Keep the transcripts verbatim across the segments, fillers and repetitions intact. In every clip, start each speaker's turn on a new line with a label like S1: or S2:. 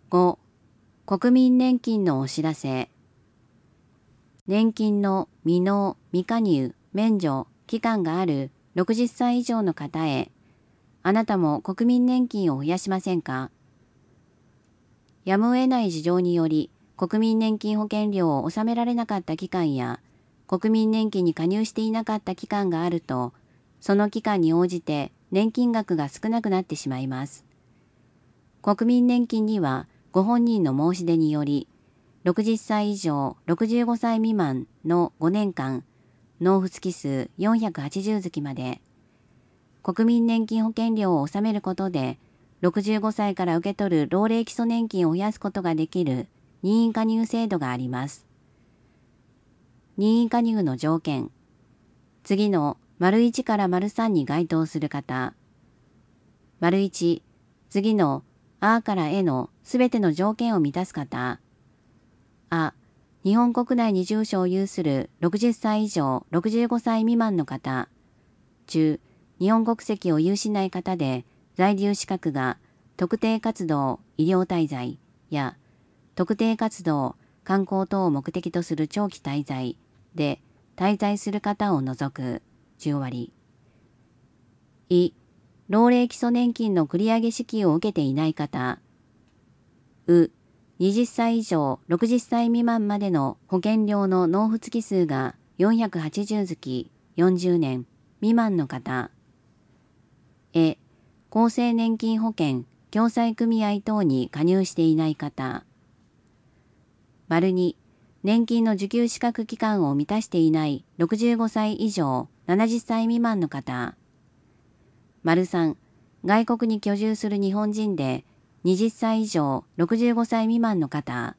S1: ご、国民年金のお知らせ。年金の未納、未加入、免除、期間があるろくじゅっさい以上の方へ、あなたも国民年金を増やしませんか？やむを得ない事情により、国民年金保険料を納められなかった期間や、国民年金に加入していなかった期間があると、その期間に応じて年金額が少なくなってしまいます。国民年金には、ご本人の申し出により、ろくじゅっさい以上ろくじゅうごさい未満のごねんかん、納付月数よんひゃくはちじゅう月まで、国民年金保険料を納めることで、ろくじゅうごさいから受け取る老齢基礎年金を増やすことができる任意加入制度があります。任意加入の条件。次の丸いちから丸さんに該当する方。丸いち、次のあからえのすべての条件を満たす方。あ、日本国内に住所を有するろくじゅっさい以上ろくじゅうごさい未満の方。中、日本国籍を有しない方で、在留資格が特定活動、医療滞在や特定活動、観光等を目的とする長期滞在で滞在する方を除くじゅう割。い、老齢基礎年金の繰り上げ支給を受けていない方。う、はたち以上ろくじゅっさい未満までの保険料の納付月数がよんひゃくはちじゅう月、よんじゅうねん未満の方。え、厚生年金保険、共済組合等に加入していない方。丸に、年金の受給資格期間を満たしていないろくじゅうごさい以上ななじゅっさい未満の方。丸さん、外国に居住する日本人ではたち以上ろくじゅうごさい未満の方。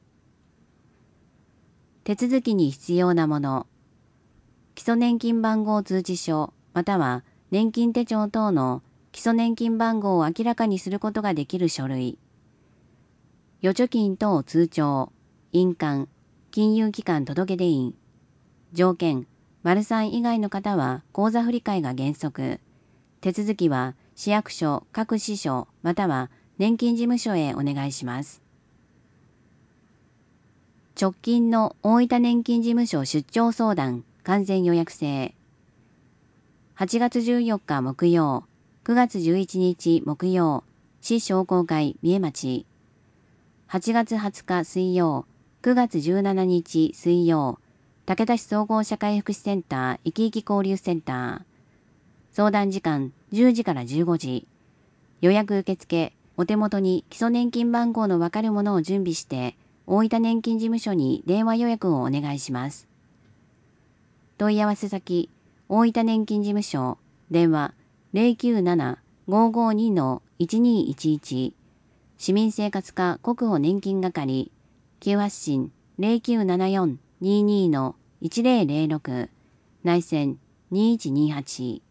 S1: 手続きに必要なもの。基礎年金番号通知書または年金手帳等の基礎年金番号を明らかにすることができる書類。預貯金等通帳、印鑑、金融機関届出印。条件、丸さん以外の方は口座振替が原則。手続きは市役所、各支所または年金事務所へお願いします。直近の大分年金事務所出張相談完全予約制。はちがつじゅうよっか木曜、くがつじゅういちにち木曜、市商工会三重町。はちがつはつか水曜、くがつじゅうしちにち水曜、武田市総合社会福祉センターいきいき交流センター。相談時間じゅうじからじゅうごじ。予約受付、お手元に基礎年金番号のわかるものを準備して、大分年金事務所に電話予約をお願いします。問い合わせ先、大分年金事務所、電話 ゼロきゅうなな ごーごーに いちにいちいち、市民生活課国保年金係、急発進 ゼロきゅうななよん にーにー いちゼロゼロろく、内線にいちにはち。